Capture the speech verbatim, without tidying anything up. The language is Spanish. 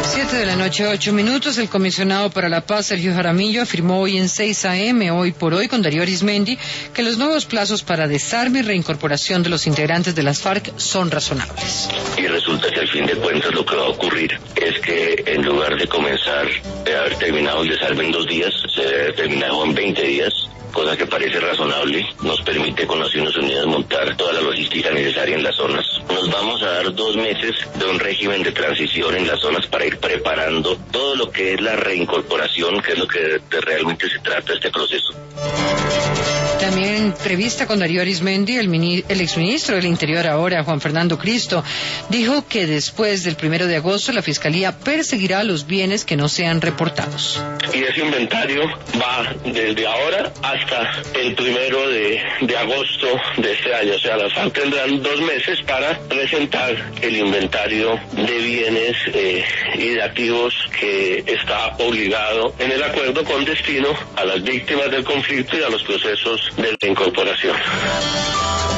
Siete de la noche, ocho minutos. El comisionado para la paz, Sergio Jaramillo, afirmó hoy en seis a eme, hoy por hoy, con Darío Arizmendi, que los nuevos plazos para desarme y reincorporación de los integrantes de las FARC son razonables. Y resulta que al fin de cuentas lo que va a ocurrir es que en lugar de comenzar de haber terminado el desarme en dos días, se debe haber terminado en veinte días. Cosa que parece razonable, nos permite con Naciones Unidas montar toda la logística necesaria en las zonas. Nos vamos a dar dos meses de un régimen de transición en las zonas para ir preparando todo lo que es la reincorporación, que es lo que de realmente se trata este proceso. También en entrevista con Darío Arizmendi, el, mini, el exministro del Interior ahora, Juan Fernando Cristo, dijo que después del primero de agosto la Fiscalía perseguirá los bienes que no sean reportados. Y ese inventario va desde ahora hasta el primero de, de agosto de este año. O sea, las FARC tendrán dos meses para presentar el inventario de bienes eh, y de activos que está obligado en el acuerdo con destino a las víctimas del conflicto y a los procesos de reincorporación.